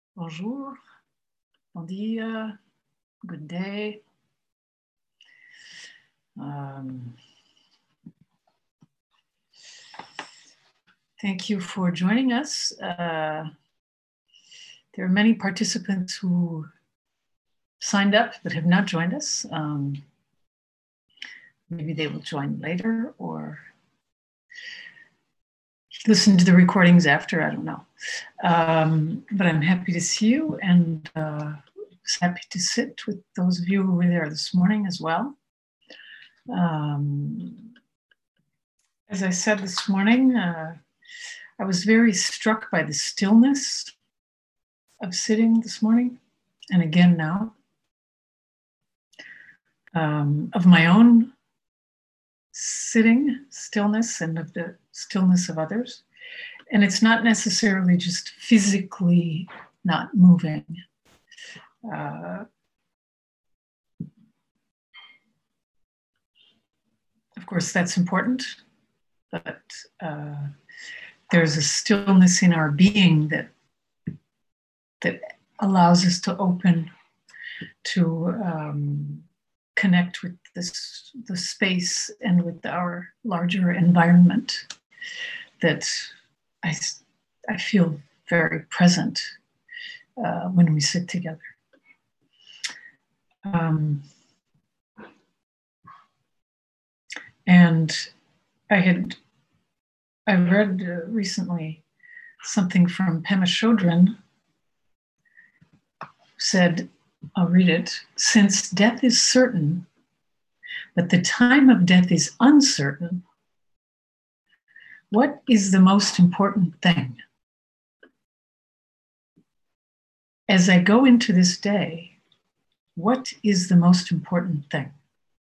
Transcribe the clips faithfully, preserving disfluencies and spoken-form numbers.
Bonjour, bon dia, good day. Um, thank you for joining us. Uh, there are many participants who signed up but have not joined us. Um, maybe they will join later or listen to the recordings after, I don't know. Um, but I'm happy to see you and uh, happy to sit with those of you who were there this morning as well. Um, as I said this morning, uh, I was very struck by the stillness of sitting this morning, and again now, um, of my own sitting stillness and of the stillness of others. And it's not necessarily just physically not moving. Uh, of course, that's important, but uh, there's a stillness in our being that that allows us to open to um, connect with this the space and with our larger environment that I, I feel very present uh, when we sit together. Um, and I had I read uh, recently something from Pema Chodron, said, I'll read it, since death is certain, but the time of death is uncertain, what is the most important thing? As I go into this day, what is the most important thing?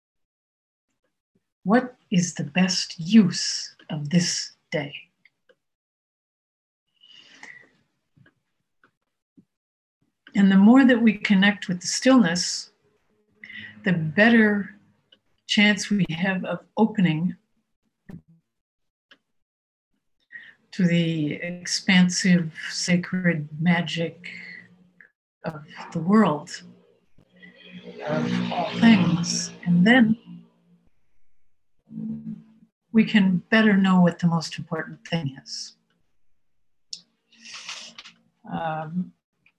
What is the best use of this day? And the more that we connect with the stillness, the better chance we have of opening to the expansive, sacred magic of the world, of all things. And then we can better know what the most important thing is. Um,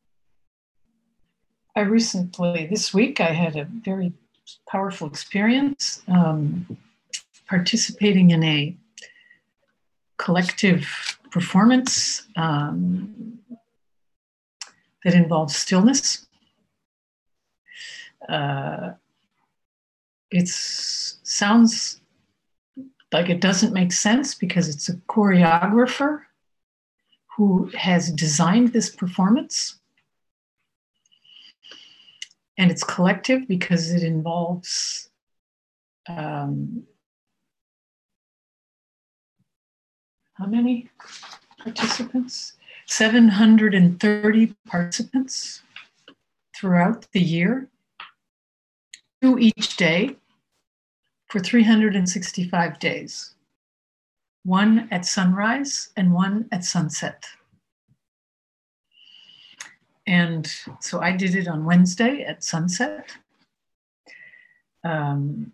I recently, this week, I had a very powerful experience um, participating in a collective performance um, that involves stillness. Uh, it sounds like it doesn't make sense because it's a choreographer who has designed this performance. And it's collective because it involves um, how many participants? seven hundred thirty participants throughout the year, two each day for three hundred sixty-five days, one at sunrise and one at sunset. And so I did it on Wednesday at sunset. Um,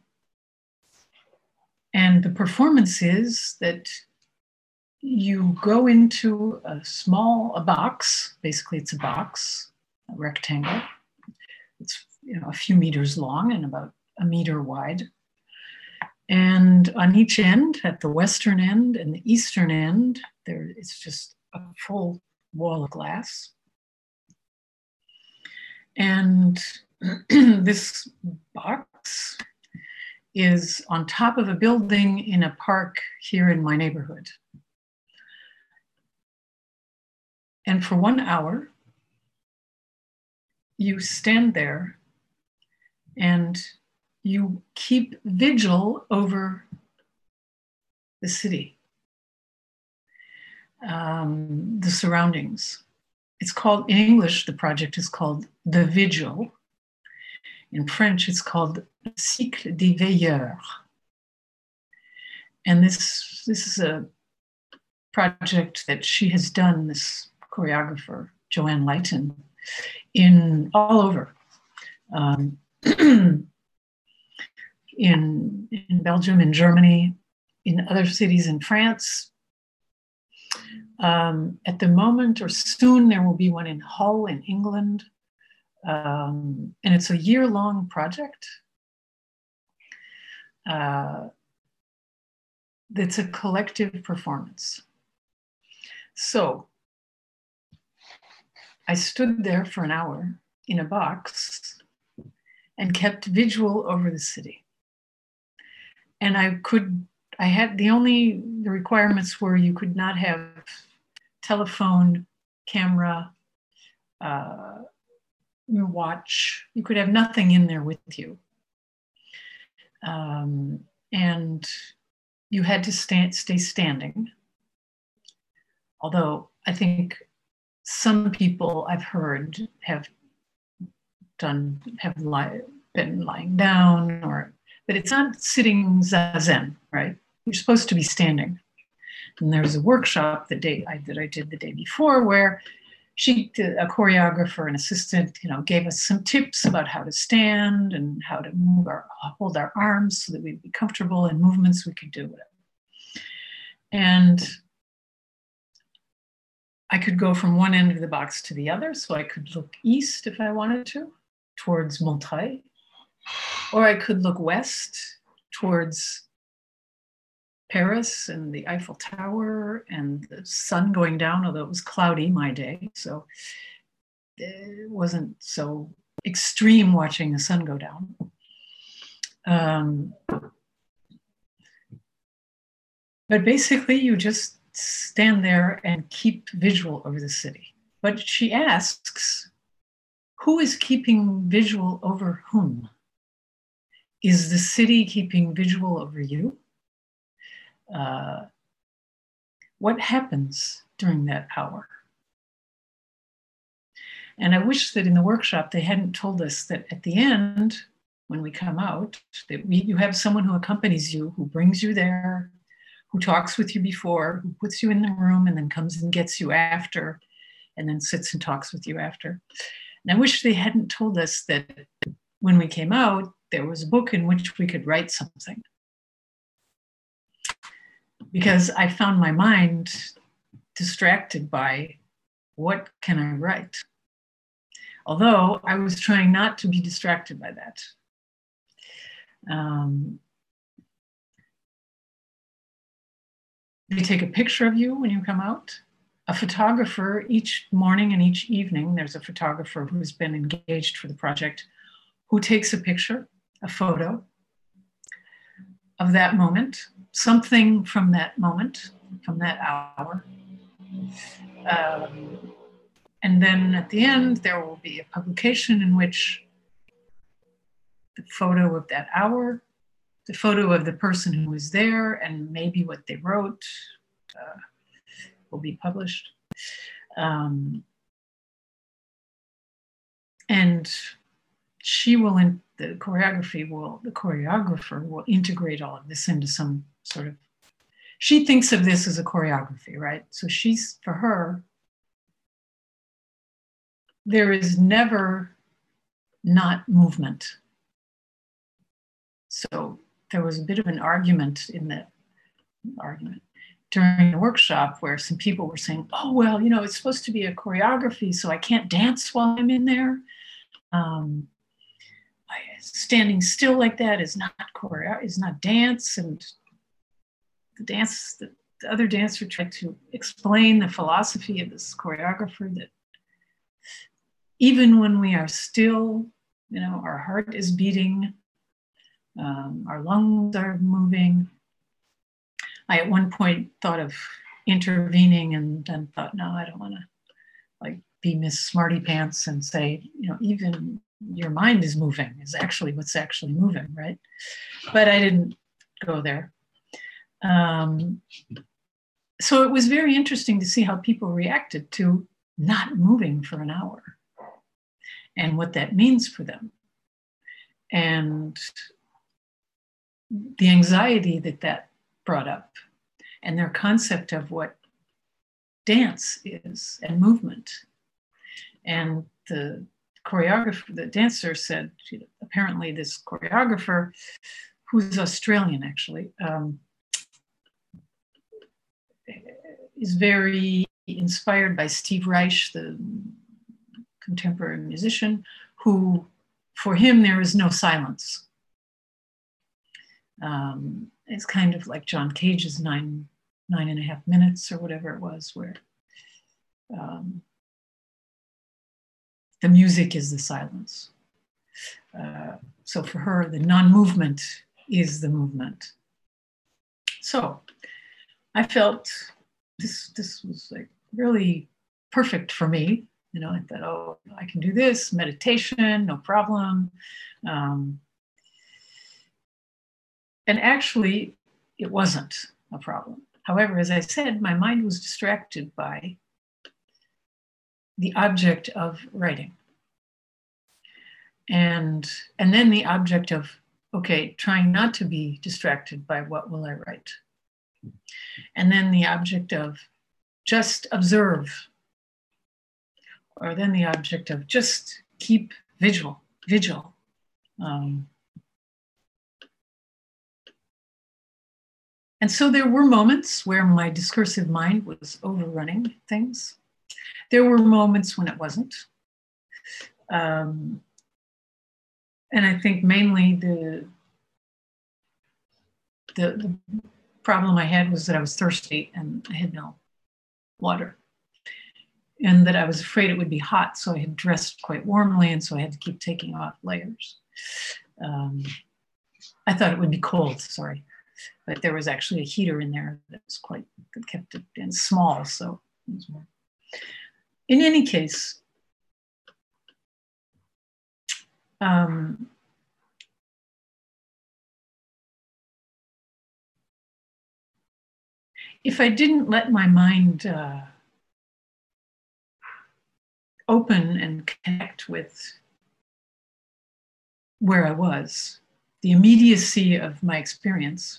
and the performance is that you go into a small, a box, basically it's a box, a rectangle. It's, you know, a few meters long and about a meter wide. And on each end, at the western end and the eastern end, there it's just a full wall of glass. And this box is on top of a building in a park here in my neighborhood. And for one hour, you stand there and you keep vigil over the city, um, the surroundings. It's called, in English, the project is called The Vigil. In French, it's called Cycle des Veilleurs. And this, this is a project that she has done, this choreographer, Joanne Lighton, in all over. Um, in, in Belgium, in Germany, in other cities in France. Um, at the moment, or soon, there will be one in Hull in England. Um, and it's a year-long project. Uh, it's a collective performance. So I stood there for an hour in a box and kept vigil over the city. And I could, I had the only, the requirements were you could not have telephone, camera, uh, your watch. You could have nothing in there with you. Um, and you had to stand, stay standing. Although I think some people I've heard have done, have li- been lying down, or, but it's not sitting zazen, right? You're supposed to be standing. And there was a workshop the day I, that I did the day before where she, a choreographer, an assistant, you know, gave us some tips about how to stand and how to move our, hold our arms so that we'd be comfortable, and movements we could do, whatever. And I could go from one end of the box to the other, so I could look east if I wanted to, towards Montreuil, or I could look west towards Paris and the Eiffel Tower and the sun going down, although it was cloudy my day, so it wasn't so extreme watching the sun go down. Um, but basically, you just stand there and keep visual over the city. But she asks, who is keeping visual over whom? Is the city keeping visual over you? Uh, what happens during that hour? And I wish that in the workshop they hadn't told us that at the end, when we come out, that we, you have someone who accompanies you, who brings you there, who talks with you before, who puts you in the room and then comes and gets you after, and then sits and talks with you after. And I wish they hadn't told us that when we came out, there was a book in which we could write something. Because I found my mind distracted by, what can I write? Although I was trying not to be distracted by that. Um, they take a picture of you when you come out. A photographer, each morning and each evening, there's a photographer who's been engaged for the project, who takes a picture, a photo of that moment, something from that moment, from that hour. Um, and then at the end, there will be a publication in which the photo of that hour, the photo of the person who was there, and maybe what they wrote uh, will be published. Um, and she will, in, the choreography will, the choreographer will integrate all of this into some sort of, she thinks of this as a choreography, right? So she's, for her, there is never not movement. So there was a bit of an argument in that argument during the workshop where some people were saying, oh, well, you know, it's supposed to be a choreography, so I can't dance while I'm in there. Um, I, standing still like that is not choreo, is not dance. And the dance, the, the other dancer tried to explain the philosophy of this choreographer, that even when we are still, you know, our heart is beating, um, our lungs are moving. I at one point thought of intervening and then thought, no, I don't want to like be Miss Smarty Pants and say, you know, even your mind is moving is actually what's actually moving, right? But I didn't go there. Um, so it was very interesting to see how people reacted to not moving for an hour and what that means for them. And the anxiety that that brought up and their concept of what dance is and movement. And the choreographer, the dancer said, apparently this choreographer, who's Australian actually, um, is very inspired by Steve Reich, the contemporary musician, who, for him, there is no silence. Um, it's kind of like John Cage's nine, nine and a half minutes or whatever it was, where um, the music is the silence. Uh, so for her, the non-movement is the movement. So I felt this, this was like really perfect for me. You know, I thought, oh, I can do this, meditation, no problem. Um, and actually, it wasn't a problem. However, as I said, my mind was distracted by the object of writing. And, and then the object of, okay, trying not to be distracted by what will I write. And then the object of just observe. Or then the object of just keep vigil, vigil. Um, and so there were moments where my discursive mind was overrunning things. There were moments when it wasn't. Um, and I think mainly the, the, the problem I had was that I was thirsty and I had no water. And that I was afraid it would be hot, so I had dressed quite warmly, and so I had to keep taking off layers. Um, I thought it would be cold, sorry. But there was actually a heater in there that was quite, that kept it in small, so it was warm. In any case, um, if I didn't let my mind uh, open and connect with where I was, the immediacy of my experience,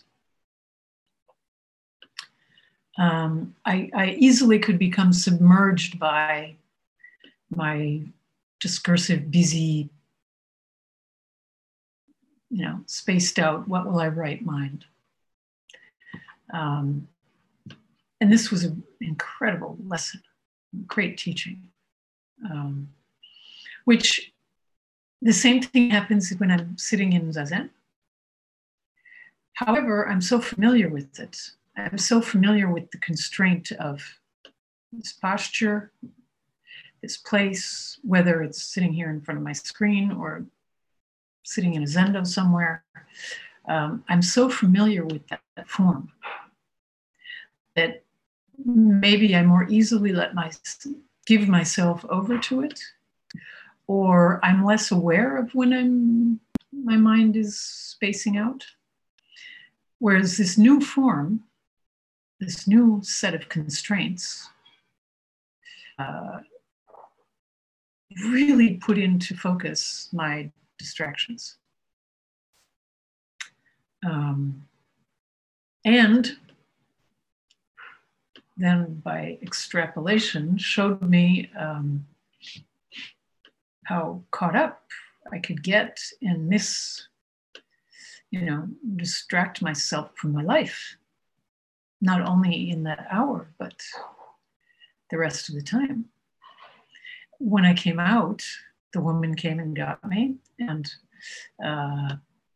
um, I, I easily could become submerged by my discursive, busy, you know, spaced out, what will I write mind. Um, and this was an incredible lesson, great teaching. Um, which the same thing happens when I'm sitting in Zazen. However, I'm so familiar with it. I'm so familiar with the constraint of this posture, this place, whether it's sitting here in front of my screen or sitting in a zendo somewhere. Um, I'm so familiar with that, that form that maybe I more easily let my give myself over to it, or I'm less aware of when I'm my mind is spacing out. Whereas this new form, this new set of constraints, uh, really put into focus my distractions. Um, and then by extrapolation showed me um, how caught up I could get in this, you know, distract myself from my life, not only in that hour, but the rest of the time. When I came out, the woman came and got me, and uh,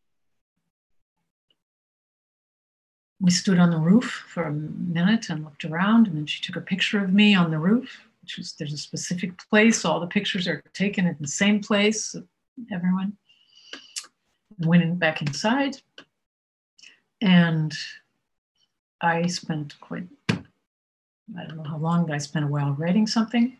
we stood on the roof for a minute and looked around, and then she took a picture of me on the roof, which was, there's a specific place. All the pictures are taken at the same place, everyone. Went back inside, and I spent quite, I don't know how long, but I spent a while writing something.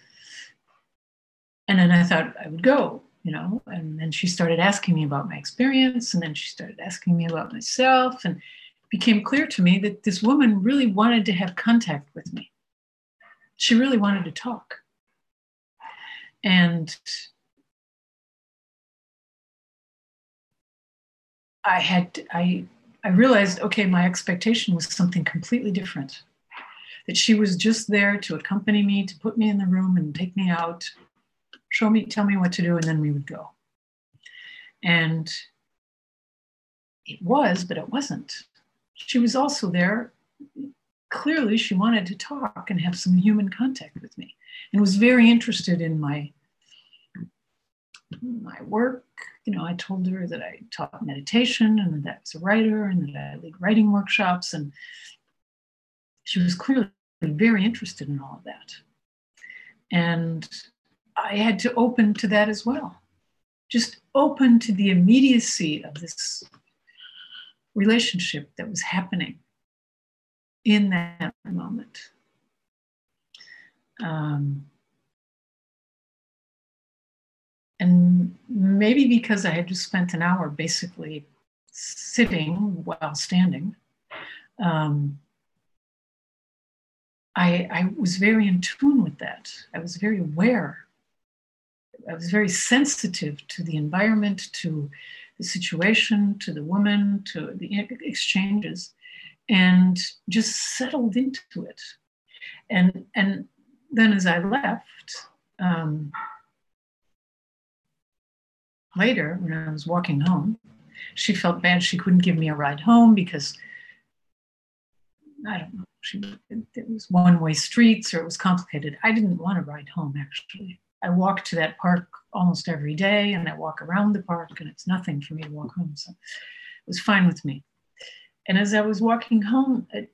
And then I thought I would go, you know, and then she started asking me about my experience, and then she started asking me about myself, and it became clear to me that this woman really wanted to have contact with me. She really wanted to talk. And I had, I, I realized, okay, my expectation was something completely different. That she was just there to accompany me, to put me in the room and take me out. show me, tell me what to do, and then we would go. And it was, but it wasn't. She was also there. Clearly, she wanted to talk and have some human contact with me, and was very interested in my, my work. You know, I told her that I taught meditation and that I was a writer and that I lead writing workshops. And she was clearly very interested in all of that. And I had to open to that as well. Just open to the immediacy of this relationship that was happening in that moment. Um, and maybe because I had just spent an hour basically sitting while standing, um, I, I was very in tune with that. I was very aware. I was very sensitive to the environment, to the situation, to the woman, to the exchanges, and just settled into it. And, and then as I left, um, later, when I was walking home, she felt bad she couldn't give me a ride home because, I don't know, she, it was one-way streets or it was complicated. I didn't want to ride home, actually. I walk to that park almost every day, and I walk around the park, and it's nothing for me to walk home. So it was fine with me. And as I was walking home, it,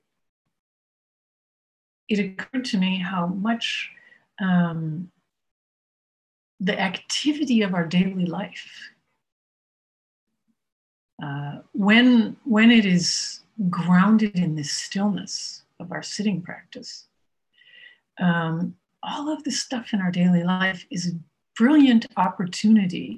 it occurred to me how much um, the activity of our daily life, uh, when, when it is grounded in this stillness of our sitting practice, um, all of the stuff in our daily life is a brilliant opportunity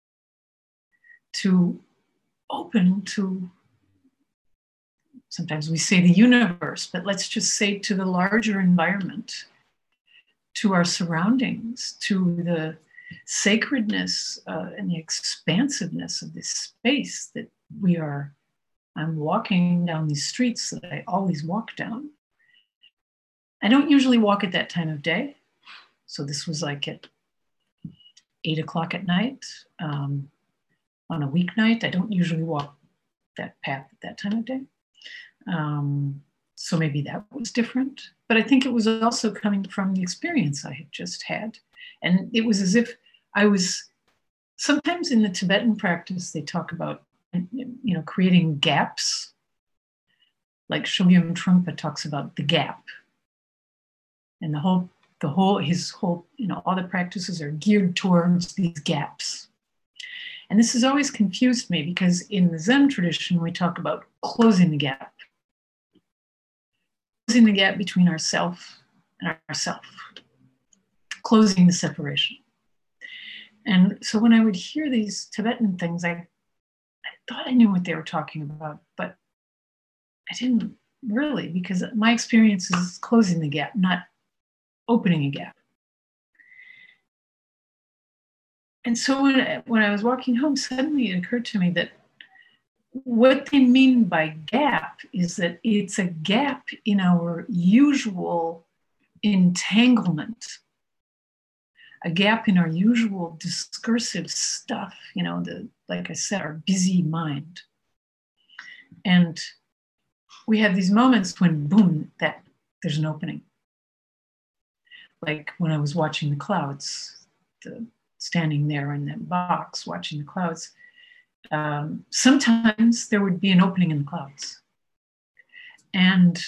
to open to, sometimes we say the universe, but let's just say to the larger environment, to our surroundings, to the sacredness uh, and the expansiveness of this space that we are. I'm walking down these streets that I always walk down. I don't usually walk at that time of day. So this was like at eight o'clock at night. Um, on a weeknight, I don't usually walk that path at that time of day. Um, so maybe that was different. But I think it was also coming from the experience I had just had. And it was as if I was, sometimes in the Tibetan practice, they talk about, you know, creating gaps. Like Chogyam Trungpa talks about the gap. And the whole, the whole, his whole, you know, all the practices are geared towards these gaps. And this has always confused me because in the Zen tradition, we talk about closing the gap. Closing the gap between ourself and ourself. Closing the separation. And so when I would hear these Tibetan things, I, I thought I knew what they were talking about, but I didn't really, because my experience is closing the gap, not opening a gap. And so when, when I was walking home, suddenly it occurred to me that what they mean by gap is that it's a gap in our usual entanglement, a gap in our usual discursive stuff, you know, the, like I said, our busy mind. And we have these moments when, boom, that there's an opening. Like when I was watching the clouds, the, standing there in that box, watching the clouds, um, sometimes there would be an opening in the clouds. And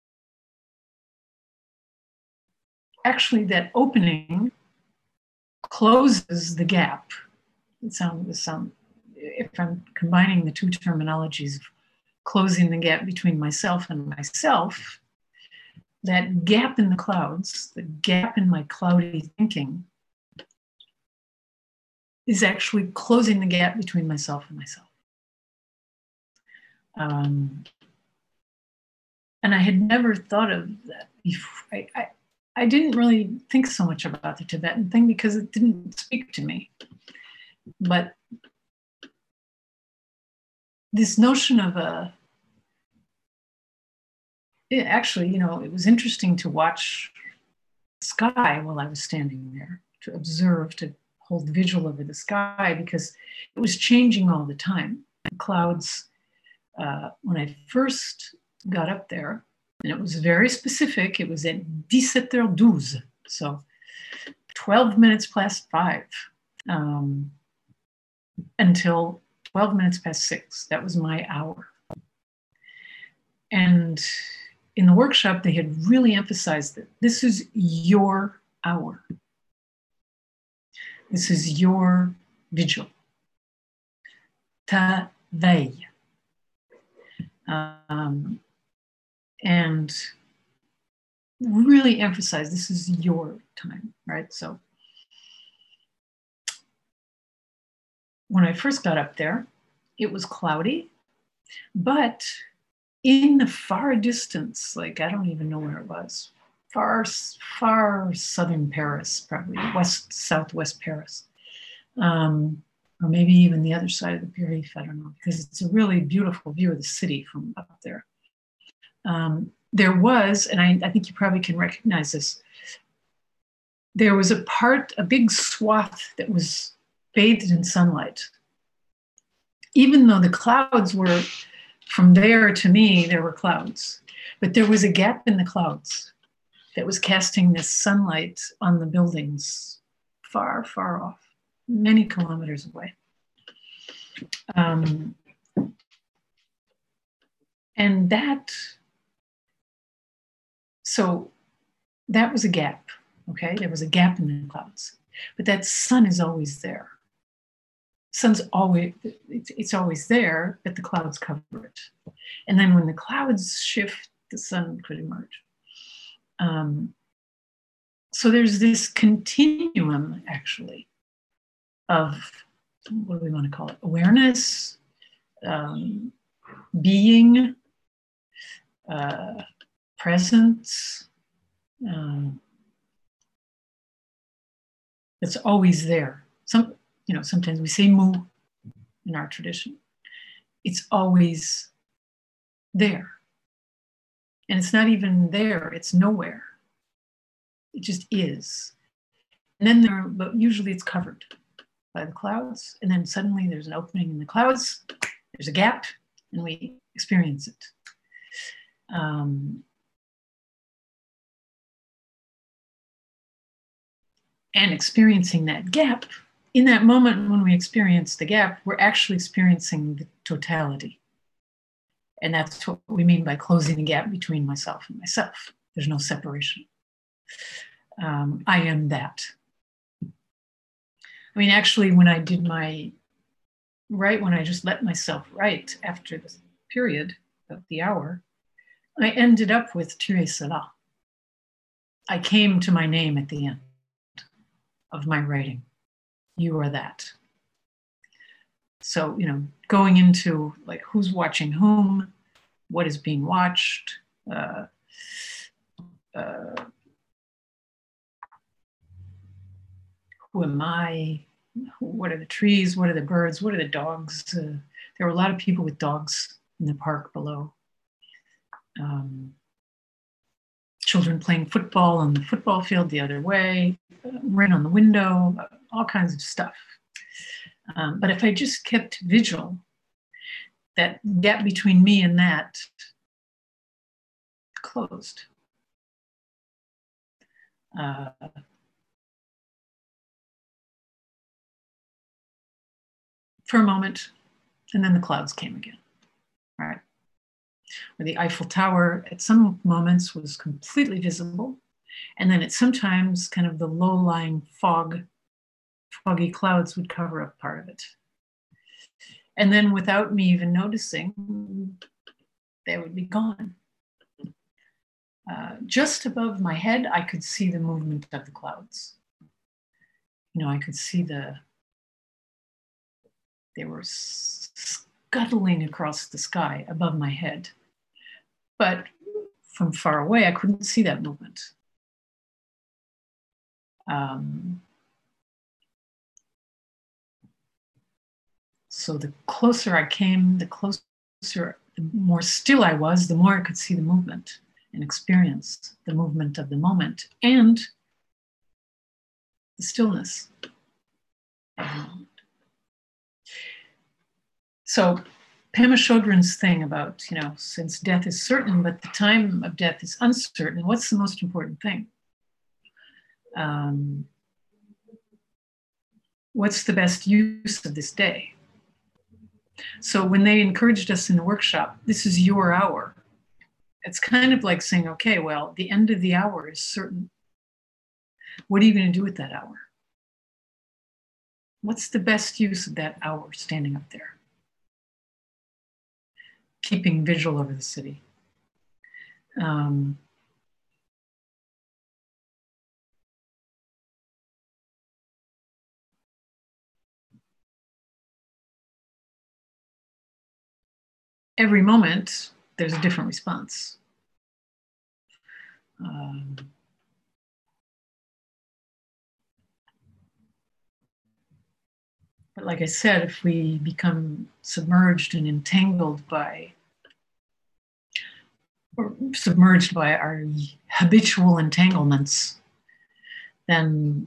actually that opening closes the gap. It sounds, sound, if I'm combining the two terminologies of closing the gap between myself and myself, that gap in the clouds, the gap in my cloudy thinking, is actually closing the gap between myself and myself. Um, and I had never thought of that before. I, I, I didn't really think so much about the Tibetan thing because it didn't speak to me. But this notion of a, it actually, you know, it was interesting to watch the sky while I was standing there, to observe, to hold vigil over the sky because it was changing all the time. The clouds, uh, when I first got up there, and it was very specific, it was at dix-sept heures douze, so twelve minutes past five, um, until twelve minutes past six. That was my hour. And in the workshop, they had really emphasized that this is your hour. This is your vigil. Ta veille. Um, and really emphasize this is your time, right? So when I first got up there, it was cloudy, but in the far distance, like I don't even know where it was, far, far southern Paris, probably west, southwest Paris, um, or maybe even the other side of the Périph', I don't know, because it's a really beautiful view of the city from up there. Um, there was, and I, I think you probably can recognize this, there was a part, a big swath that was bathed in sunlight. Even though the clouds were, from there to me, there were clouds, but there was a gap in the clouds that was casting this sunlight on the buildings far, far off, many kilometers away. Um, and that, so that was a gap, okay? There was a gap in the clouds, but that sun is always there. Sun's always, it's, it's always there, but the clouds cover it. And then when the clouds shift, the sun could emerge. Um, so there's this continuum, actually, of, what do we want to call it? Awareness, um, being, uh, presence. Um, it's always there. Some, you know, sometimes we say mu in our tradition. It's always there. And it's not even there, it's nowhere. It just is. And then there, but usually it's covered by the clouds. And then suddenly there's an opening in the clouds, there's a gap, and we experience it. Um, and experiencing that gap, in that moment when we experience the gap, we're actually experiencing the totality. And that's what we mean by closing the gap between myself and myself. There's no separation. Um, I am that. I mean, actually, when I did my, right when I just let myself write after the period of the hour, I ended up with Tu es cela. I came to my name at the end of my writing. You are that. So, you know, going into like who's watching whom, what is being watched, uh, uh, who am I, what are the trees, what are the birds, what are the dogs? Uh, there were a lot of people with dogs in the park below. Um, children playing football on the football field the other way, uh, rain on the window, uh, all kinds of stuff. Um, but if I just kept vigil, that gap between me and that closed. Uh, for a moment, and then the clouds came again, right? Or the Eiffel Tower at some moments was completely visible, and then at sometimes kind of the low-lying fog, foggy clouds would cover up part of it. And then without me even noticing, they would be gone. Uh, just above my head, I could see the movement of the clouds. You know, I could see the, they were scuttling across the sky above my head. But from far away, I couldn't see that movement. Um, so the closer I came, the closer, the more still I was, the more I could see the movement and experience the movement of the moment and the stillness. So Pema Chodron's thing about, you know, since death is certain, but the time of death is uncertain, what's the most important thing? Um, what's the best use of this day? So when they encouraged us in the workshop, this is your hour. It's kind of like saying, okay, well, the end of the hour is certain. What are you going to do with that hour? What's the best use of that hour standing up there? Keeping vigil over the city. Um, every moment, there's a different response. Um, but like I said, if we become submerged and entangled by, or submerged by our habitual entanglements, then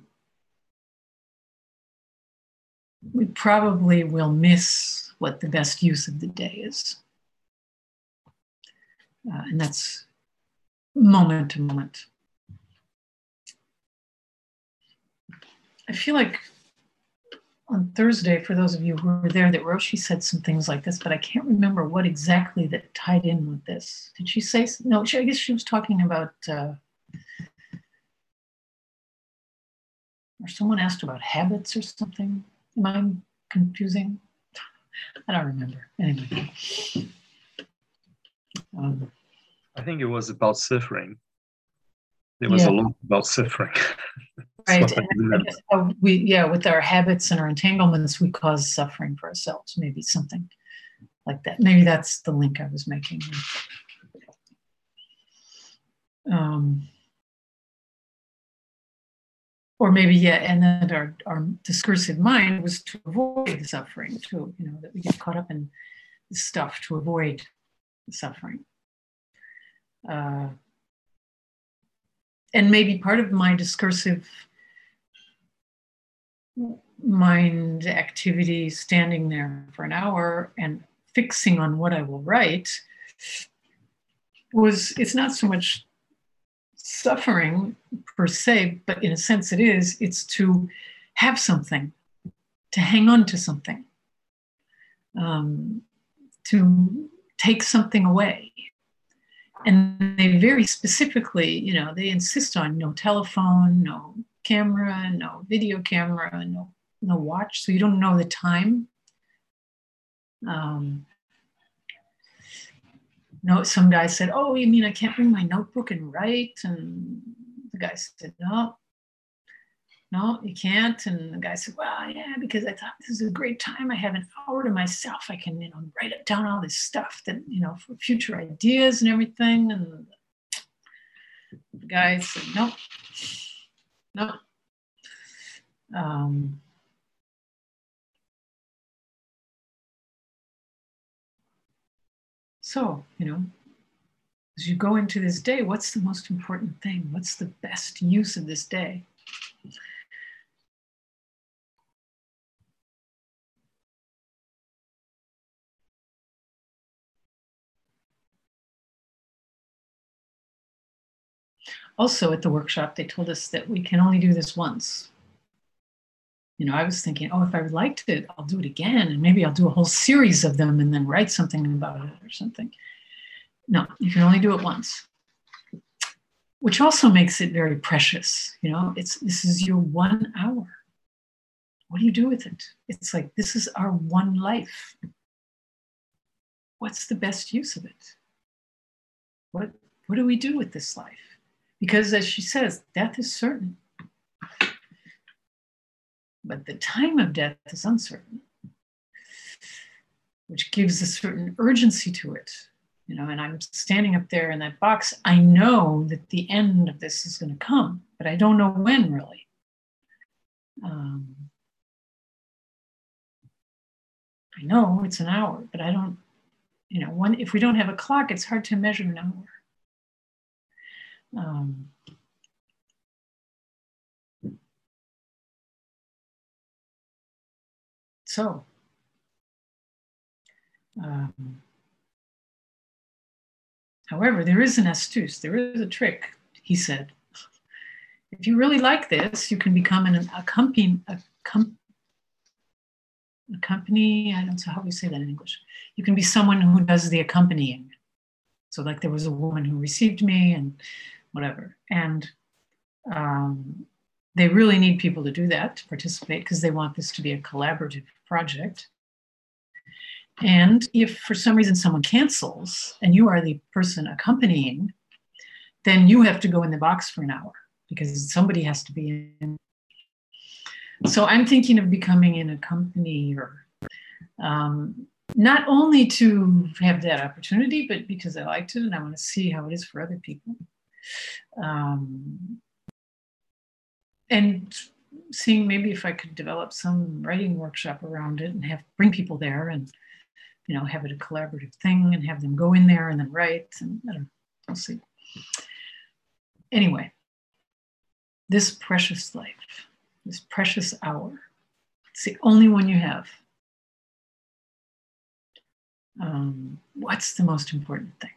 we probably will miss what the best use of the day is. Uh, and that's moment to moment. I feel like on Thursday, for those of you who were there, that Roshi said some things like this, but I can't remember what exactly that tied in with this. Did she say, no, she, I guess she was talking about, uh, or someone asked about habits or something. Am I confusing? I don't remember. Anyway. Um, I think it was about suffering. There was yeah. a lot about suffering. Right. And I guess how we, yeah, with our habits and our entanglements, we cause suffering for ourselves. Maybe something like that. Maybe that's the link I was making. Um, or maybe, yeah, and then our, our discursive mind was to avoid the suffering, to, you know, that we get caught up in stuff to avoid the suffering. Uh, and maybe part of my discursive mind activity, standing there for an hour and fixing on what I will write, was, it's not so much suffering per se, but in a sense it is, it's to have something, to hang on to something, um, to take something away. And they very specifically, you know, they insist on no telephone, no camera, no video camera, no, no watch, so you don't know the time. Um, no, some guy said, oh, you mean I can't bring my notebook and write? And the guy said, no, no, you can't. And the guy said, well, yeah, because I thought this is a great time. I have an hour to myself. I can, you know, write it down all this stuff that, you know, for future ideas and everything. And the guy said, no, no. Um, so, you know, as you go into this day, what's the most important thing? What's the best use of this day? Also at the workshop, they told us that we can only do this once. You know, I was thinking, oh, if I liked it, I'll do it again. And maybe I'll do a whole series of them and then write something about it or something. No, you can only do it once. Which also makes it very precious. You know, it's, this is your one hour. What do you do with it? It's like, this is our one life. What's the best use of it? What, what do we do with this life? Because as she says, death is certain. But the time of death is uncertain, which gives a certain urgency to it. You know, and I'm standing up there in that box. I know that the end of this is going to come, but I don't know when really. Um, I know it's an hour, but I don't, you know, one, if we don't have a clock, it's hard to measure an hour. Um, so. Um, however, there is an astuce, there is a trick, he said. If you really like this, you can become an accompany, a com, accompany, I don't know how we say that in English. You can be someone who does the accompanying. So like there was a woman who received me and whatever. And um, they really need people to do that, to participate, because they want this to be a collaborative project. And if for some reason someone cancels and you are the person accompanying, then you have to go in the box for an hour because somebody has to be in. So I'm thinking of becoming an accompanier, um, not only to have that opportunity, but because I liked it and I want to see how it is for other people. Um, and seeing maybe if I could develop some writing workshop around it and have bring people there and, you know, have it a collaborative thing and have them go in there and then write, and I don't know, we'll see. Anyway, this precious life, this precious hour, it's the only one you have. Um, what's the most important thing?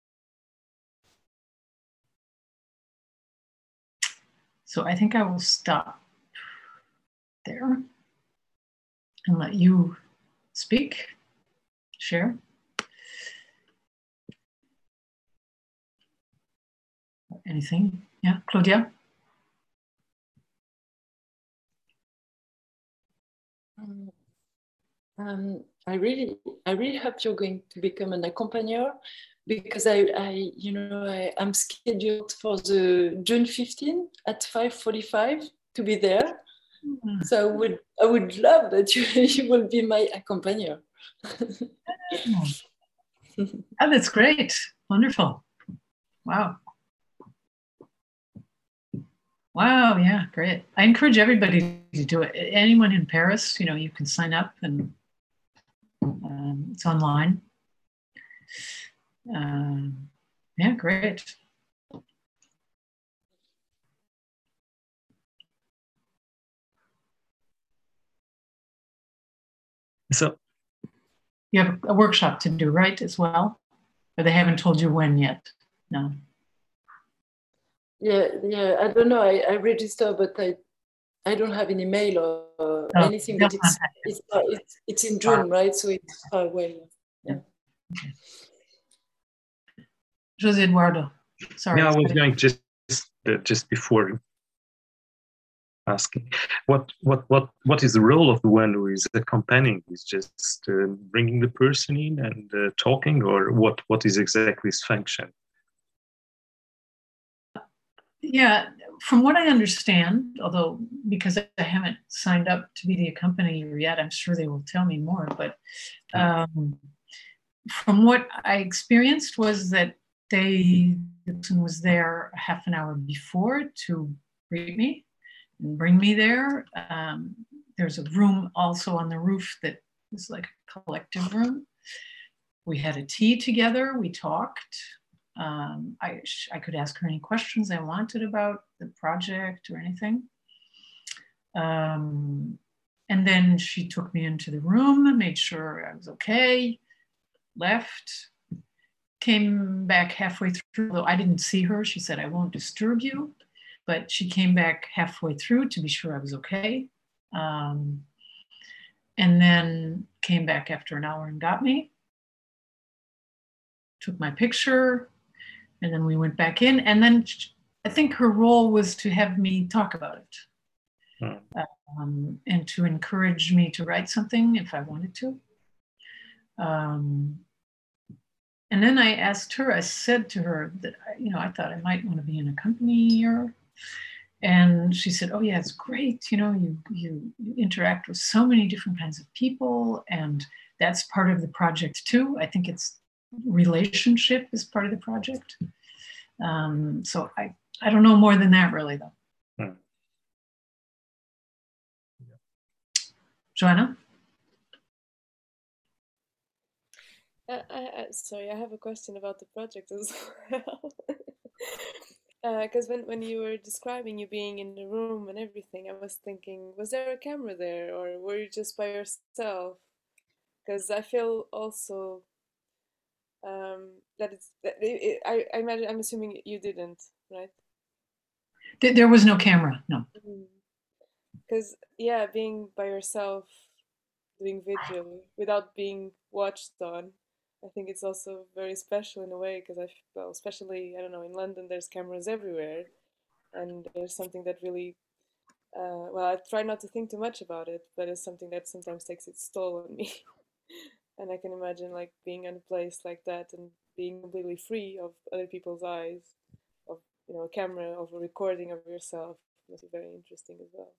So I think I will stop there and let you speak, share. Anything? Yeah, Claudia? Um, um, I really, I really hope you're going to become an accompagner, because I, I you know, I, I'm scheduled for the June fifteenth at five forty-five to be there. Mm. So I would, I would love that you, you will be my accompagner. Oh, that's great. Wonderful. Wow. Wow, yeah, great. I encourage everybody to do it. Anyone in Paris, you know, you can sign up and um, it's online. Um, yeah, great. So you have a workshop to do, right, as well? But they haven't told you when yet. No. Yeah, yeah. I don't know. I, I register, but I I don't have any mail or, or oh, anything. But it's it's, uh, it's it's in June, right? So it's far away. Yeah. Okay. José Eduardo. Sorry. Yeah, I was going just uh, just before asking, what what what what is the role of the one who is accompanying? Is just uh, bringing the person in and uh, talking, or what what is exactly his function? Yeah, from what I understand, although because I haven't signed up to be the accompanier yet, I'm sure they will tell me more. But um, from what I experienced was that they the person was there a half an hour before to greet me and bring me there. Um, there's a room also on the roof that is like a collective room. We had a tea together. We talked. Um, I, I could ask her any questions I wanted about the project or anything. Um, and then she took me into the room, made sure I was okay, left, came back halfway through, although I didn't see her. She said, I won't disturb you, but she came back halfway through to be sure I was okay. Um, and then came back after an hour and got me, took my picture, and then we went back in. And then I think her role was to have me talk about it. Hmm. Um, and to encourage me to write something if I wanted to. Um, and then I asked her, I said to her that, you know, I thought I might want to be an accompanier. And she said, oh yeah, it's great. You know, you, you, you interact with so many different kinds of people, and that's part of the project too. I think it's relationship is part of the project. Um, so I, I don't know more than that really though. Hmm. Joanna? Uh, I, I, sorry, I have a question about the project as well. Because when, when you were describing you being in the room and everything, I was thinking, was there a camera there or were you just by yourself? Because I feel also um, that it's, that it, it, I, I imagine, I'm assuming you didn't, right? There, there was no camera, no. Because, yeah, being by yourself, doing video without being watched on, I think it's also very special in a way because I, well, especially, I don't know, in London, there's cameras everywhere. And there's something that really, uh, well, I try not to think too much about it, but it's something that sometimes takes its toll on me. And I can imagine like being in a place like that and being completely free of other people's eyes, of, you know, a camera, of a recording of yourself must be very interesting as well.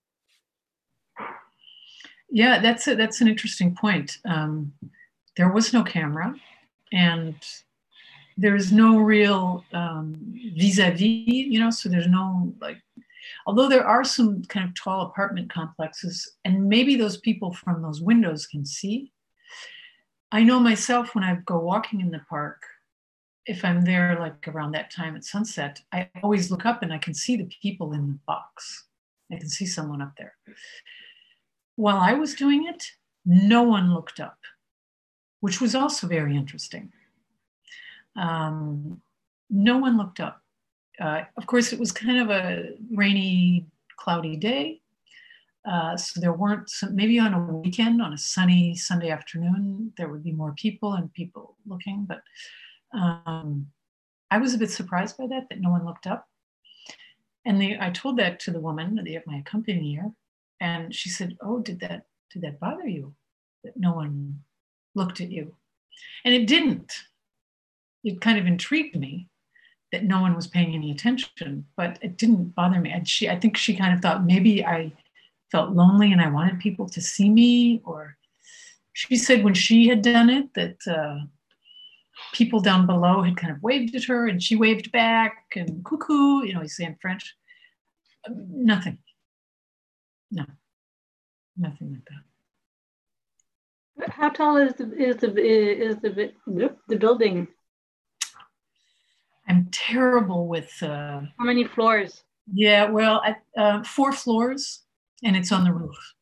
Yeah, that's a, that's an interesting point. Um, there was no camera, and there's no real um, vis-a-vis, you know, so there's no like, although there are some kind of tall apartment complexes, and maybe those people from those windows can see. I know myself when I go walking in the park, if I'm there like around that time at sunset, I always look up and I can see the people in the box. I can see someone up there. While I was doing it, no one looked up, which was also very interesting. Um, no one looked up. Uh, of course, it was kind of a rainy, cloudy day. Uh, so there weren't, some, maybe on a weekend, on a sunny Sunday afternoon, there would be more people and people looking. But um, I was a bit surprised by that, that no one looked up. And the, I told that to the woman, the, my accompanier, and she said, "Oh, did that did that bother you, that no one looked at you?" And it didn't. It kind of intrigued me that no one was paying any attention, but it didn't bother me. And she, I think she kind of thought maybe I felt lonely and I wanted people to see me. Or she said when she had done it that uh, people down below had kind of waved at her and she waved back and cuckoo, you know, you say in French. Nothing. No, nothing like that. How tall is the is the is the the building? I'm terrible with. Uh, How many floors? Yeah, well, I, uh, four floors, and it's on the roof.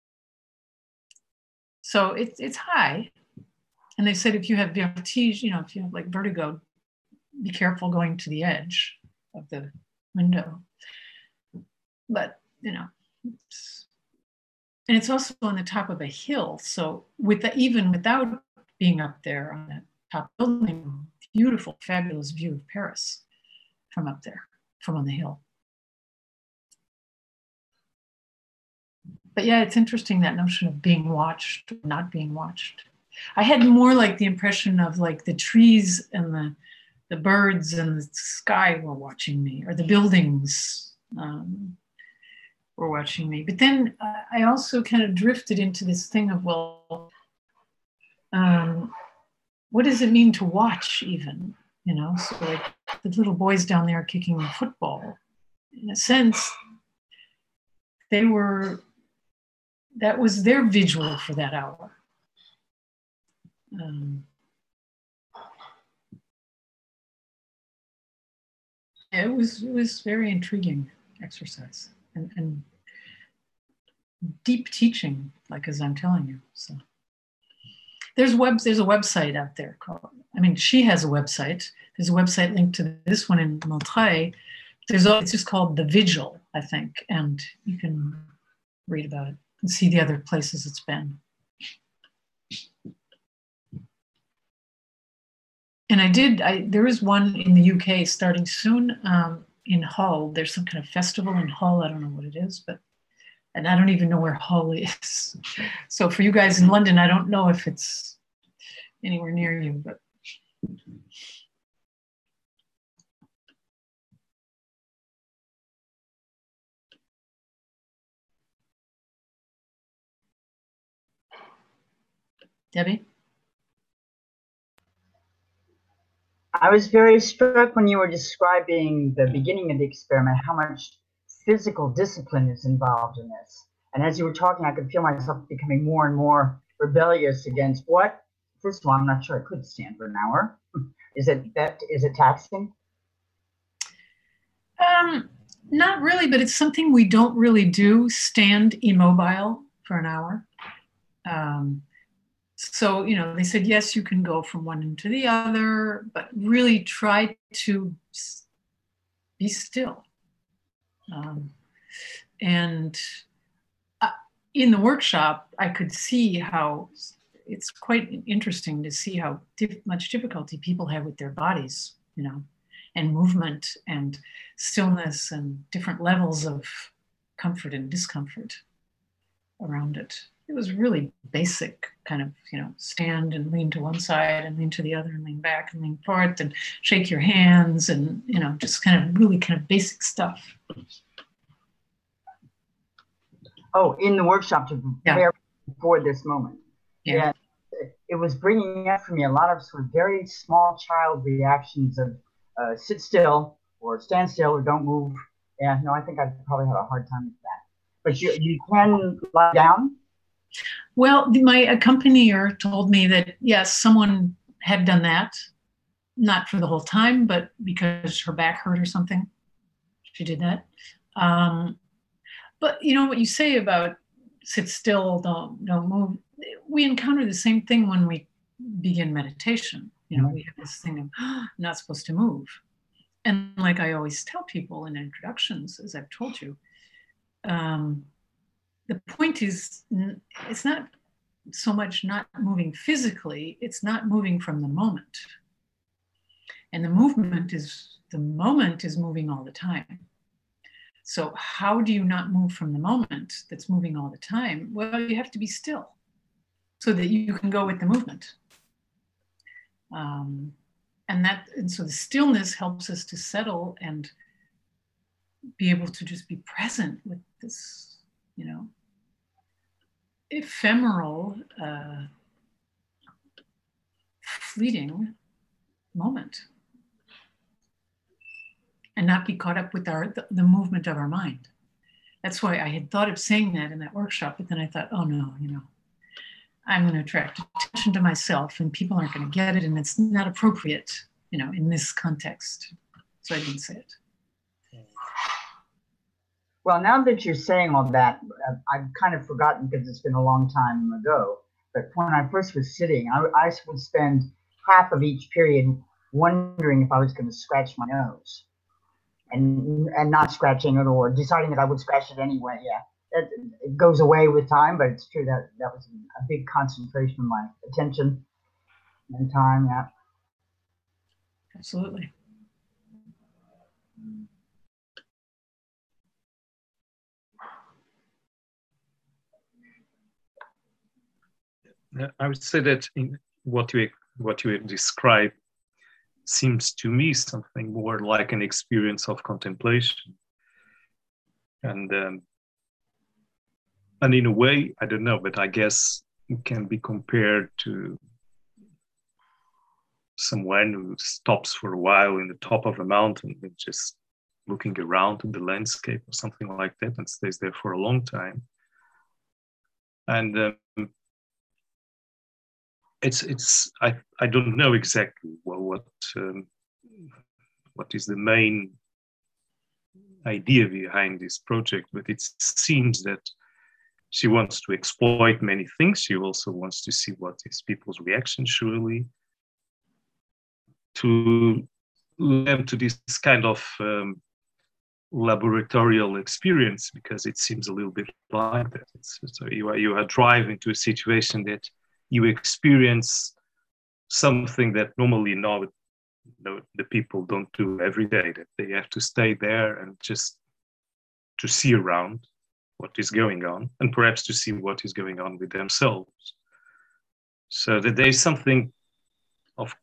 So it's it's high, and they said if you have vertige, you know, if you have like vertigo, be careful going to the edge of the window. But you know, it's, and it's also on the top of a hill. So with the, even without being up there on that top building, beautiful, fabulous view of Paris from up there, from on the hill. But yeah, it's interesting, that notion of being watched, not being watched. I had more like the impression of like the trees and the, the birds and the sky were watching me, or the buildings um, were watching me. But then uh, I also kind of drifted into this thing of, well, um, what does it mean to watch even? You know, so like the little boys down there kicking the football, in a sense, they were, that was their vigil for that hour. Um, it was it was very intriguing exercise and, and deep teaching, like as I'm telling you. So there's web there's a website out there called, I mean, she has a website. There's a website linked to this one in Montreuil. There's a, it's just called The Vigil, I think, and you can read about it and see the other places it's been. And I did, I, there is one in the U K starting soon um, in Hull. There's some kind of festival in Hull. I don't know what it is, but, and I don't even know where Hull is. So for you guys in London, I don't know if it's anywhere near you, but. Debbie? I was very struck when you were describing the beginning of the experiment, how much physical discipline is involved in this. And as you were talking, I could feel myself becoming more and more rebellious against what? First of all, I'm not sure I could stand for an hour. Is it that? Is it taxing? Um, not really, but it's something we don't really do, stand immobile for an hour. Um, so, you know, they said, yes, you can go from one end to the other, but really try to be still. Um, and uh, in the workshop, I could see how it's quite interesting to see how dif- much difficulty people have with their bodies, you know, and movement and stillness and different levels of comfort and discomfort around it. It was really basic kind of, you know, stand and lean to one side and lean to the other and lean back and lean forward and shake your hands and, you know, just kind of really kind of basic stuff. Oh, in the workshop to prepare yeah. for this moment. Yeah. yeah. It was bringing up for me a lot of sort of very small child reactions of uh, sit still or stand still or don't move. Yeah, no, I think I'd probably have a hard time with that. But you, you can lie down? Well, my accompanier told me that, yes, someone had done that, not for the whole time, but because her back hurt or something, she did that. Um, but you know what you say about sit still, don't, don't move. We encounter the same thing when we begin meditation. You know, mm-hmm. we have this thing of oh, not supposed to move. And like I always tell people in introductions, as I've told you, um, the point is, it's not so much not moving physically, it's not moving from the moment. And the movement is, the moment is moving all the time. So how do you not move from the moment that's moving all the time? Well, you have to be still so that you can go with the movement. Um, and that, and so the stillness helps us to settle and be able to just be present with this, you know, ephemeral, uh, fleeting moment, and not be caught up with our the, the movement of our mind. That's why I had thought of saying that in that workshop, but then I thought, oh no, you know, I'm going to attract attention to myself, and people aren't going to get it, and it's not appropriate, you know, in this context. So I didn't say it. Well, now that you're saying all that, I've kind of forgotten because it's been a long time ago. But when I first was sitting, I, I would spend half of each period wondering if I was going to scratch my nose, and and not scratching it or deciding that I would scratch it anyway. Yeah, it, it goes away with time, but it's true that that was a big concentration of my attention and time. Yeah, absolutely. I would say that in what you what you describe seems to me something more like an experience of contemplation, and um, and in a way, I don't know, but I guess it can be compared to someone who stops for a while in the top of a mountain and just looking around at the landscape or something like that, and stays there for a long time. And um, It's it's I, I don't know exactly well what um, what is the main idea behind this project, but it seems that she wants to exploit many things. She also wants to see what is people's reaction, surely, to lead to this kind of um, laboratorial experience, because it seems a little bit like that. It's, so you are you are driving to a situation that you experience something that normally not, no, the people don't do every day, that they have to stay there and just to see around what is going on, and perhaps to see what is going on with themselves. So that there is something of,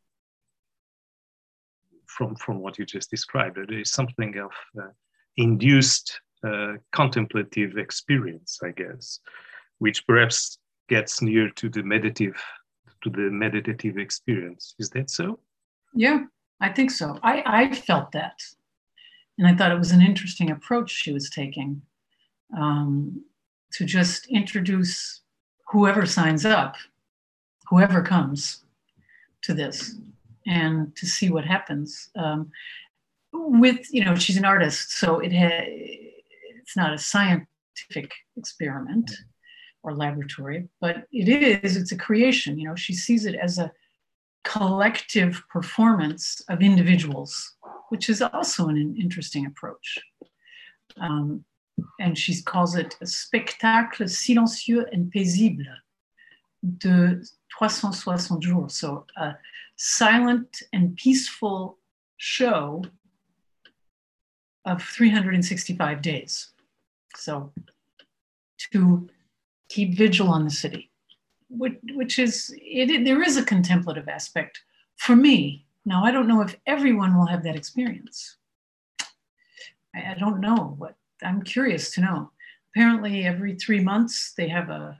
from, from what you just described, there is something of uh, induced uh, contemplative experience, I guess, which perhaps gets near to the meditative, to the meditative experience. Is that so? Yeah, I think so. I, I felt that. And I thought it was an interesting approach she was taking, um, to just introduce whoever signs up, whoever comes to this, and to see what happens. Um, with, you know, she's an artist, so it ha- it's not a scientific experiment or laboratory, but it is, it's a creation. You know, she sees it as a collective performance of individuals, which is also an interesting approach. Um, and she calls it a spectacle silencieux et paisible de trois cent soixante jours. So a silent and peaceful show of three hundred sixty-five days. So to keep vigil on the city, which, which is, it, there is a contemplative aspect for me. Now, I don't know if everyone will have that experience. I, I don't know, but I'm curious to know. Apparently every three months they have a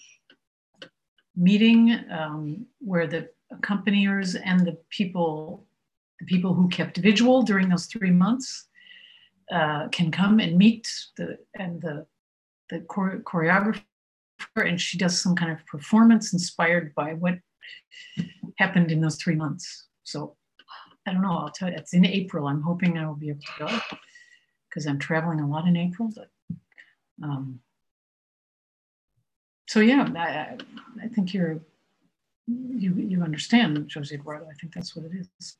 meeting um, where the accompaniers and the people, the people who kept vigil during those three months uh, can come and meet the, and the, the chore- choreographer, and she does some kind of performance inspired by what happened in those three months. So I don't know, I'll tell you, it's in April. I'm hoping I will be able to go because I'm traveling a lot in April. But um, so yeah, I, I think you're, you, you understand, Jose Eduardo. I think that's what it is.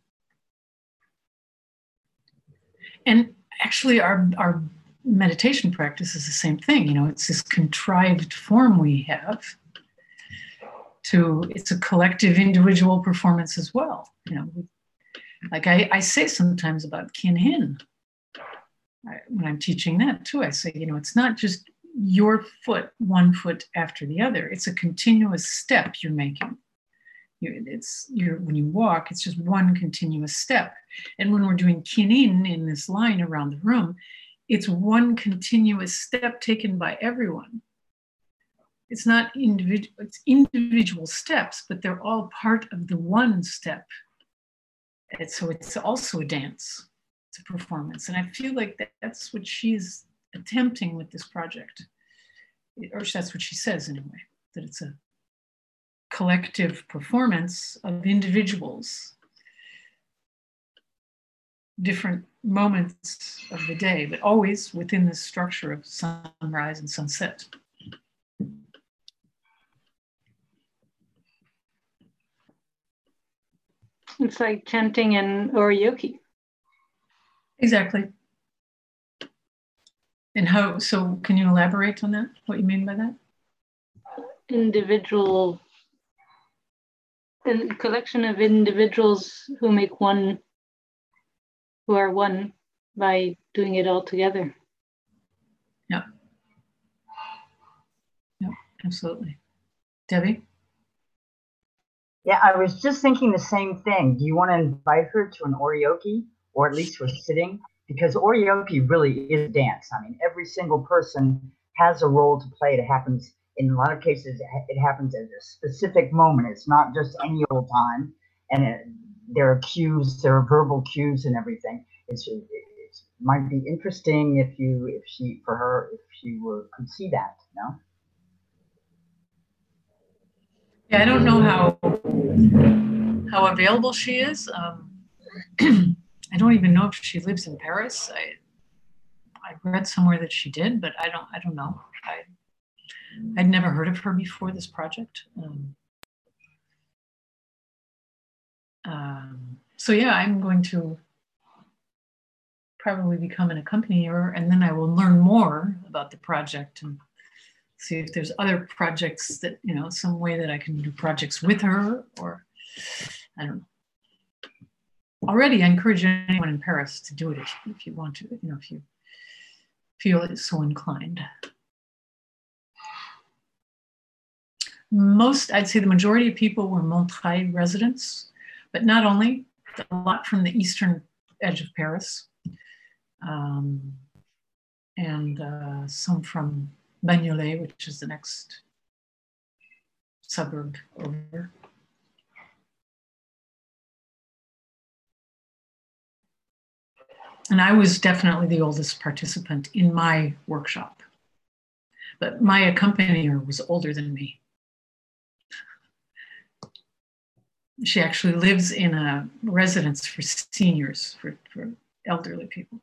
And actually our, our meditation practice is the same thing. You know, it's this contrived form we have to, it's a collective individual performance as well. You know, like I, I say sometimes about Kinhin, I, when I'm teaching that too, I say, you know, it's not just your foot, one foot after the other. It's a continuous step you're making. You, it's you're, when you walk, it's just one continuous step. And when we're doing Kinhin in this line around the room, it's one continuous step taken by everyone. It's not individual, it's individual steps, but they're all part of the one step. And so it's also a dance, it's a performance. And I feel like that, that's what she's attempting with this project. Or that's what she says anyway, that it's a collective performance of individuals, different moments of the day, but always within the structure of sunrise and sunset. It's like chanting in Oryoki. Exactly. And how, so can you elaborate on that? What you mean by that? Individual, a collection of individuals who make one, who are one by doing it all together. Yeah. Yeah, absolutely. Debbie? Yeah, I was just thinking the same thing. Do you want to invite her to an Oryoki, or at least for sitting? Because Oryoki really is dance. I mean, every single person has a role to play. It happens, in a lot of cases, it happens at a specific moment. It's not just any old time. And it, there are cues, there are verbal cues and everything. It's, it, it might be interesting if you, if she, for her, if she were, could see that, you know? Yeah, I don't know how how available she is. Um, I don't even know if she lives in Paris. I I read somewhere that she did, but I don't I don't know. I I'd never heard of her before this project. Um, um, so yeah, I'm going to probably become an accompanier, and then I will learn more about the project and see if there's other projects that, you know, some way that I can do projects with her, or I don't know. Already, I encourage anyone in Paris to do it if, if you want to, you know, if you feel so inclined. Most, I'd say the majority of people were Montreuil residents, but not only, a lot from the eastern edge of Paris, um, and uh, some from Bagnolet, which is the next suburb over. And I was definitely the oldest participant in my workshop, but my accompanier was older than me. She actually lives in a residence for seniors, for, for elderly people.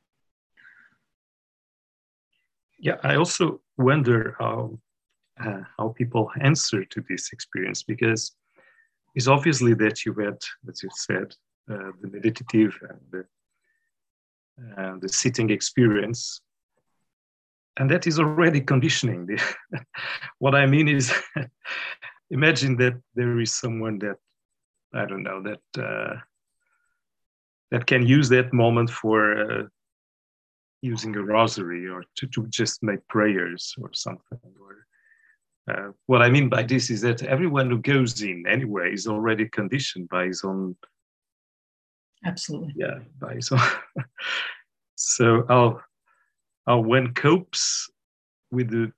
Yeah, I also wonder how uh, how people answer to this experience, because it's obviously that you had, as you said, uh, the meditative and the, uh, the sitting experience, and that is already conditioning. What I mean is, imagine that there is someone that, I don't know, that uh, that can use that moment for uh, using a rosary, or to, to just make prayers or something. Or uh, what I mean by this is that everyone who goes in anyway is already conditioned by his own. Absolutely. Yeah, by his own. So how how one copes with the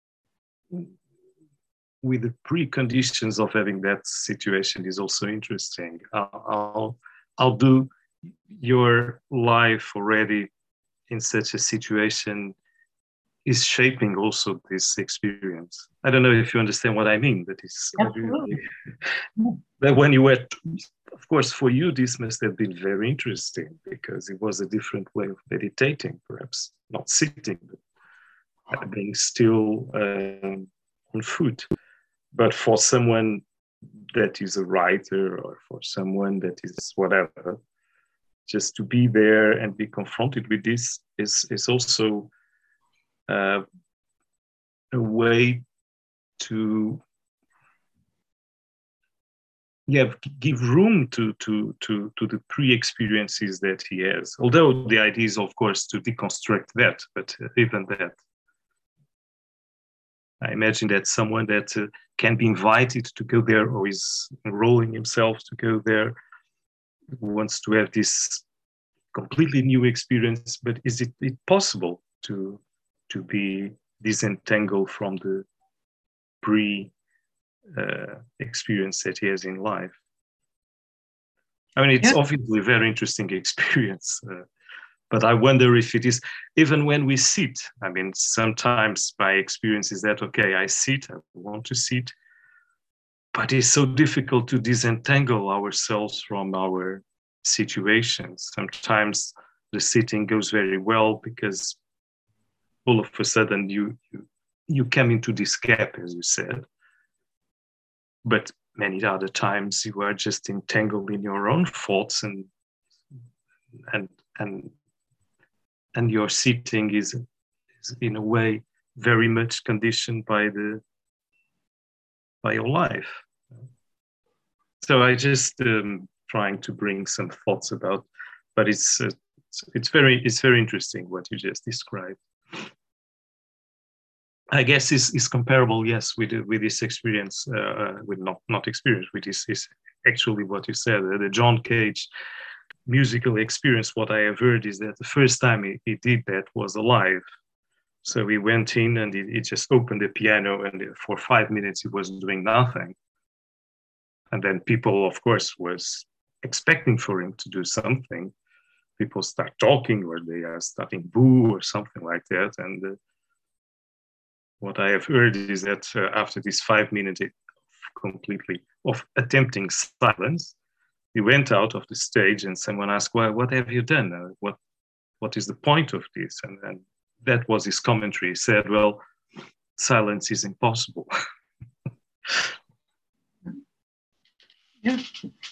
with the preconditions of having that situation is also interesting. I'll, I'll, I'll do your life already in such a situation is shaping also this experience. I don't know if you understand what I mean, but it's Absolutely. that when you were, of course, for you, this must have been very interesting because it was a different way of meditating, perhaps not sitting, but being still um, on foot. But for someone that is a writer, or for someone that is whatever, just to be there and be confronted with this is, is also uh, a way to yeah, give room to, to, to, to the pre-experiences that he has. Although the idea is, of course, to deconstruct that, but even that. I imagine that someone that uh, can be invited to go there, or is enrolling himself to go there, wants to have this completely new experience. But is it, it possible to, to be disentangled from the pre uh, experience that he has in life? I mean, it's yeah. obviously a very interesting experience. Uh, But I wonder if it is, even when we sit, I mean, sometimes my experience is that, okay, I sit, I want to sit, but it's so difficult to disentangle ourselves from our situations. Sometimes the sitting goes very well because all of a sudden you, you, you come into this gap, as you said. But many other times you are just entangled in your own thoughts, and, and, and, and your sitting is, is in a way very much conditioned by the by your life. So I just um, trying to bring some thoughts about, but it's uh, it's, it's very it's very interesting what you just described. I guess is is comparable, yes, with with this experience, uh, with not not experience, with this is actually what you said, uh, the John Cage musical experience. What I have heard is that the first time he, he did that was alive. So he went in and he, he just opened the piano, and for five minutes he was doing nothing. And then people, of course, was expecting for him to do something. People start talking, or they are starting boo or something like that. And uh, what I have heard is that uh, after this five minutes completely of attempting silence, he went out of the stage, and someone asked, well, what have you done? Uh, what, what is the point of this? And, and that was his commentary. He said, well, silence is impossible. Yeah.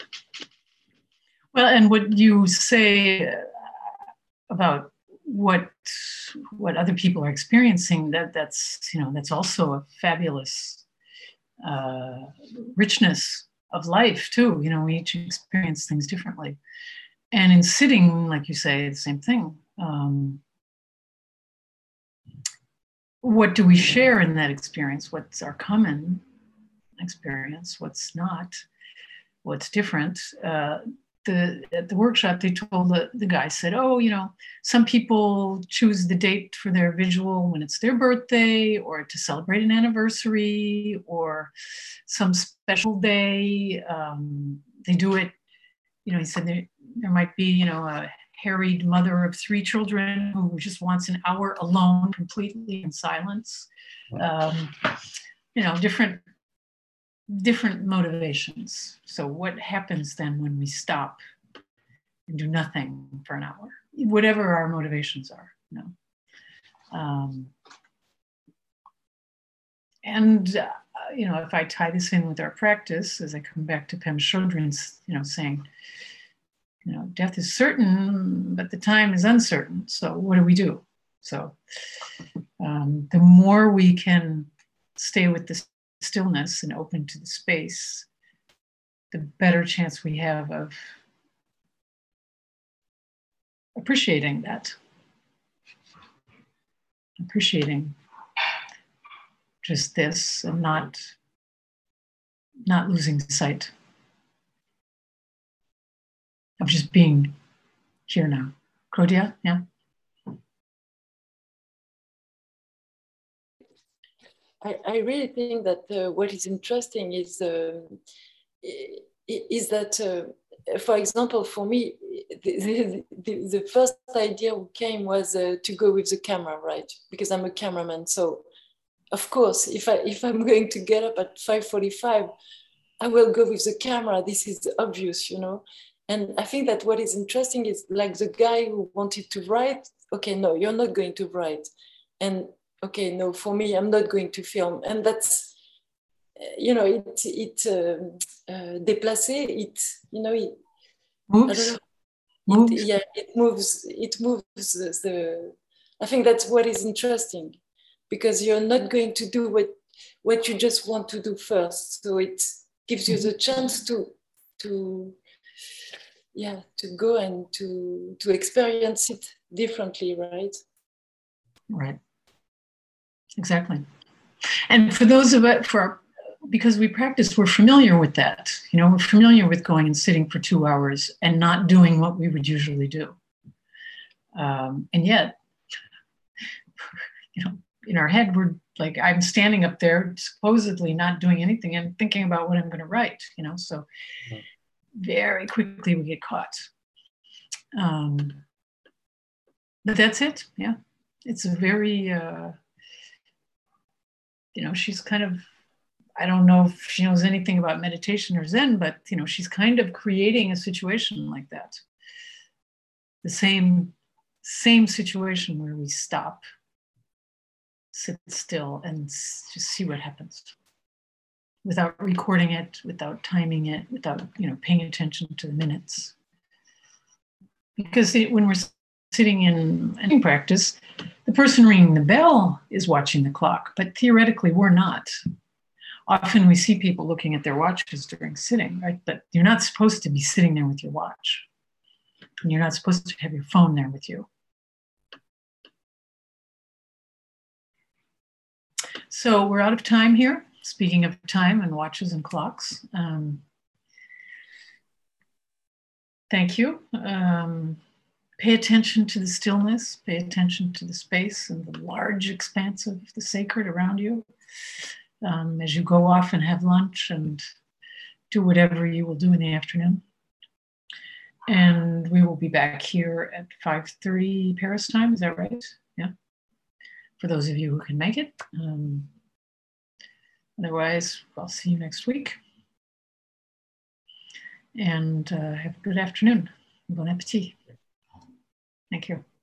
Well, and what you say about what what other people are experiencing, that that's, you know, that's also a fabulous uh, richness of life too. You know, we each experience things differently. And in sitting, like you say, the same thing. Um, what do we share in that experience? What's our common experience? What's not? What's different? Uh, the, at the workshop, they told the, the guy said, oh, you know, some people choose the date for their visual when it's their birthday, or to celebrate an anniversary, or some special day. Um, they do it, you know, he said there, there might be, you know, a harried mother of three children who just wants an hour alone, completely in silence. Um, you know, different different motivations. So what happens then when we stop and do nothing for an hour? whatever our motivations are, you know. Um, and, uh, you know, if I tie this in with our practice, as I come back to Pem Chodron's, you know, saying, you know, death is certain, but the time is uncertain. So what do we do? So um, the more we can stay with the stillness and open to the space, the better chance we have of appreciating that, appreciating just this and not, not losing sight of just being here now. Claudia, yeah? I, I really think that uh, what is interesting is uh, is that, uh, for example, for me, the, the, the first idea who came was uh, to go with the camera, right? Because I'm a cameraman. So, of course, if, I, if I'm going to get up at five forty-five, I will go with the camera. This is obvious, you know? And I think that what is interesting is like the guy who wanted to write, okay, no, you're not going to write. And okay, no, for me, I'm not going to film. And that's, you know, it, it uh, uh, déplacé, it, you know, it moves. I don't know. It, moves. yeah, it moves, it moves the, I think that's what is interesting, because you're not going to do what, what you just want to do first. So it gives you the chance to, to, yeah, to go and to, to experience it differently, right? Right. Exactly. And for those of us, for our, because we practice, we're familiar with that. You know, we're familiar with going and sitting for two hours and not doing what we would usually do. Um, and yet, you know, in our head, we're like, I'm standing up there supposedly not doing anything and thinking about what I'm going to write, you know, so very quickly we get caught. Um, but that's it. Yeah. It's a very, uh, you know, she's kind of, I don't know if she knows anything about meditation or Zen, but, you know, she's kind of creating a situation like that. The same, same situation where we stop, sit still and just see what happens without recording it, without timing it, without, you know, paying attention to the minutes. Because it, when we're sitting in in practice, the person ringing the bell is watching the clock, but theoretically we're not. Often we see people looking at their watches during sitting, right? But you're not supposed to be sitting there with your watch. And you're not supposed to have your phone there with you. So we're out of time here. Speaking of time and watches and clocks. Um, thank you. Um, pay attention to the stillness, pay attention to the space and the large expanse of the sacred around you. Um, as you go off and have lunch and do whatever you will do in the afternoon. And we will be back here at five thirty Paris time, is that right? Yeah, for those of you who can make it. Um, otherwise, I'll see you next week. And uh, have a good afternoon. Bon appétit. Thank you.